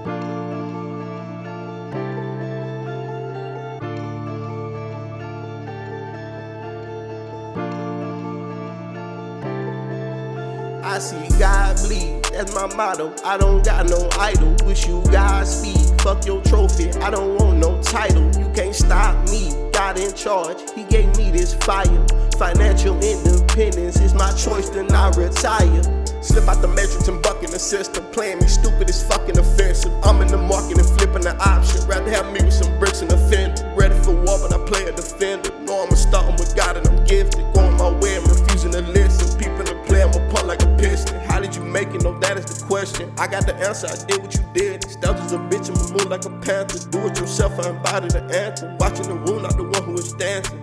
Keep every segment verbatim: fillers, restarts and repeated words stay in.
I see God bleed, that's my motto. I don't got no idol, wish you Godspeed. Fuck your trophy, I don't want no title. You can't stop me, God in charge, he gave me this fire. Financial independence is my choice, then I retire. Slip out the matrix and buck in the system. Playing me stupid is fucking offensive. I'm in the market and flipping the option. Rather have me with some bricks and a fender. Ready for war, but I play a defender. Know I'm a starting with God and I'm gifted. Going my way and refusing to listen. Peeping the play, I'm a punt like a piston. How did you make it? No, that is the question. I got the answer, I did what you did. Stealth is a bitch, I'm a move like a panther. Do it yourself, I embody the anthem. Watching the room, not the one who is dancing.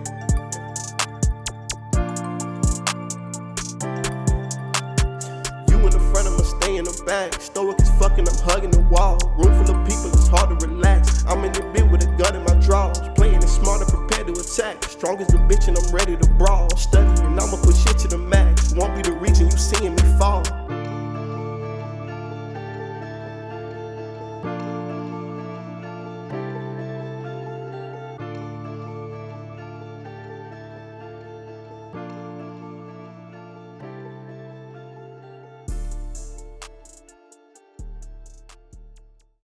In the front, I'ma stay in the back. Stoic as fucking, I'm hugging the wall. Room full of people, it's hard to relax. I'm in the bit with a gun in my drawers. Playing it smart and prepared to attack. Strong as a bitch and I'm ready to brawl. Studying, I'ma put shit to the max. Won't be the reason you seeing me fall.